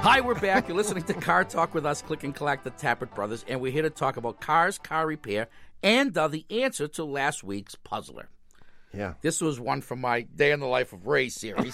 Hi, we're back. You're listening to Car Talk with us, Click and Collect, the Tappert Brothers, and we're here to talk about cars, car repair, and the answer to last week's puzzler. Yeah. This was one from my Day in the Life of Ray series.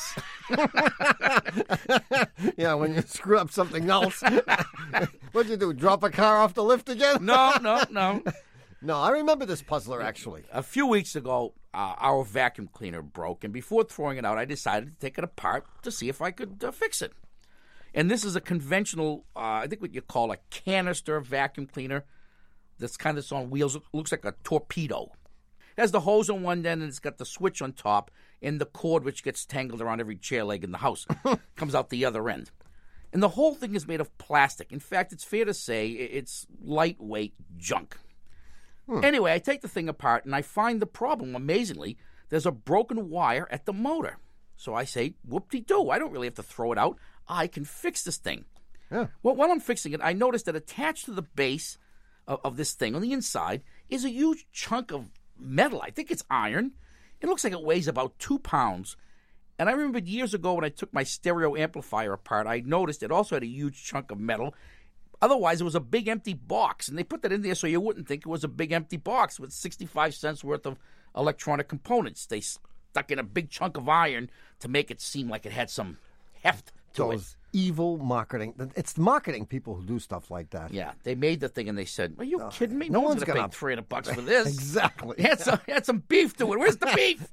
Yeah, when you screw up something else. What'd you do, drop a car off the lift again? No. No, I remember this puzzler, actually. A few weeks ago, our vacuum cleaner broke, and before throwing it out, I decided to take it apart to see if I could fix it. And this is a conventional, I think what you call a canister vacuum cleaner that's kind of on wheels. It looks like a torpedo. It has the hose on one end, and it's got the switch on top, and the cord, which gets tangled around every chair leg in the house, comes out the other end. And the whole thing is made of plastic. In fact, it's fair to say it's lightweight junk. Anyway, I take the thing apart, and I find the problem. Amazingly, there's a broken wire at the motor. So I say, whoop-de-doo, I don't really have to throw it out. I can fix this thing. Yeah. Well, while I'm fixing it, I noticed that attached to the base of this thing on the inside is a huge chunk of metal. I think it's iron. It looks like it weighs about 2 pounds. And I remember years ago when I took my stereo amplifier apart, I noticed it also had a huge chunk of metal. Otherwise, it was a big empty box. And they put that in there so you wouldn't think it was a big empty box with 65 cents worth of electronic components. They stuck in a big chunk of iron to make it seem like it had some heft to it. Those evil marketing. It's the marketing people who do stuff like that. Yeah, they made the thing and they said, "Are you kidding me? no No one's one's going gonna- to pay $300 for this." Exactly. Had some beef to it. Where's the beef?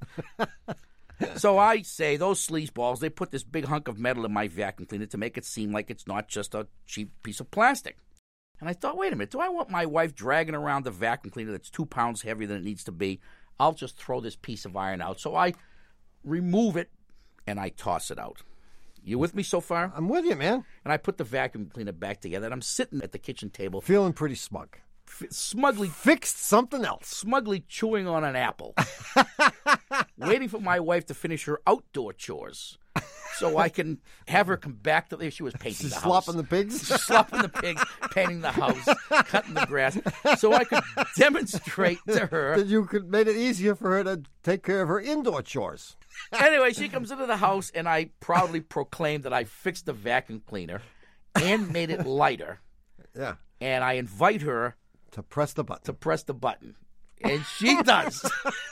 So I say, those sleazeballs, they put this big hunk of metal in my vacuum cleaner to make it seem like it's not just a cheap piece of plastic. And I thought, wait a minute, do I want my wife dragging around the vacuum cleaner that's 2 pounds heavier than it needs to be? I'll just throw this piece of iron out. So I remove it and I toss it out. You with me so far? I'm with you, man. And I put the vacuum cleaner back together, and I'm sitting at the kitchen table, Feeling pretty smug. smugly Fixed something else. chewing on an apple, waiting for my wife to finish her outdoor chores so I can have her come back to there. She was painting the house. Slopping the pigs? Slopping the pigs, painting the house, cutting the grass, so I could demonstrate to her. That you could made it easier for her to take care of her indoor chores. Anyway, she comes into the house, and I proudly proclaim that I fixed the vacuum cleaner and made it lighter. Yeah. And I invite her To press the button. to press the button. And she does.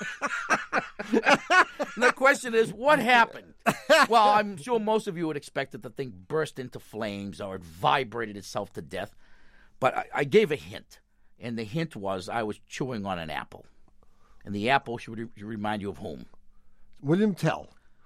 The question is, what happened? Well, I'm sure most of you would expect that the thing burst into flames or it vibrated itself to death. But I gave a hint. And the hint was I was chewing on an apple. And the apple should remind you of whom? William Tell.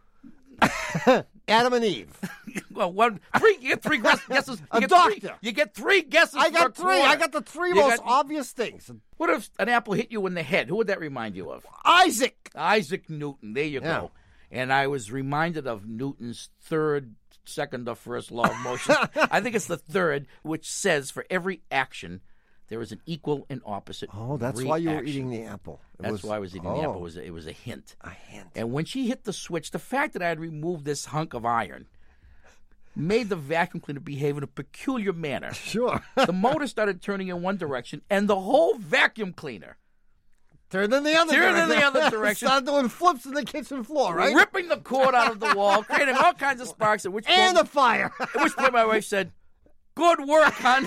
Adam and Eve. Well, you get three guesses. You get three guesses. I got per three. quarter. I got the three You most got- obvious things. What if an apple hit you in the head? Who would that remind you of? Isaac. Isaac Newton. There you Yeah. go. And I was reminded of Newton's second or first law of motion. I think it's the third, which says for every action, there is an equal and opposite Oh, that's why you were reaction. eating the apple. That's why I was eating the apple. It was a hint. A hint. And when she hit the switch, the fact that I had removed this hunk of iron made the vacuum cleaner behave in a peculiar manner. Sure. The motor started turning in one direction, and the whole vacuum cleaner Turned in the other Turned direction. in the other direction. Started doing flips in the kitchen floor, right? ripping the cord out of the wall, creating all kinds of sparks. At which And point, a fire. at which point my wife said, "Good work, hon."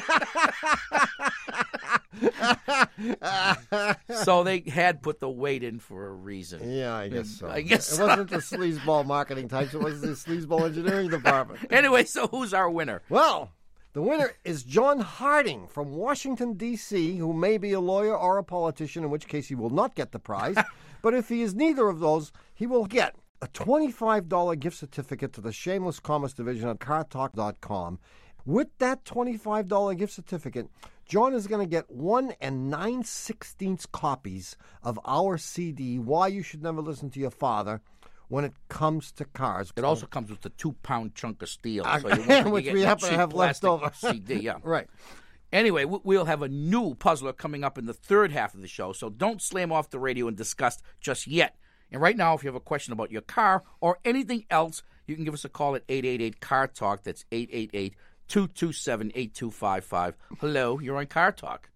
So they had put the weight in for a reason. Yeah, I guess so. I guess It so. wasn't the sleazeball marketing types. It was the sleazeball engineering department. Anyway, so who's our winner? Well, the winner is John Harding from Washington, D.C., who may be a lawyer or a politician, in which case he will not get the prize. But if he is neither of those, he will get a $25 gift certificate to the Shameless Commerce Division at cartalk.com. With that $25 gift certificate, John is going to get 1 9/16 copies of our CD, Why You Should Never Listen to Your Father, when it comes to cars. It also comes with a 2-pound chunk of steel, so Which we happen to have left over. CD, yeah. Right. Anyway, we'll have a new puzzler coming up in the third half of the show, so don't slam off the radio and disgust just yet. And right now, if you have a question about your car or anything else, you can give us a call at 888-CAR-TALK. That's 888-227-8255. Hello, you're on Car Talk.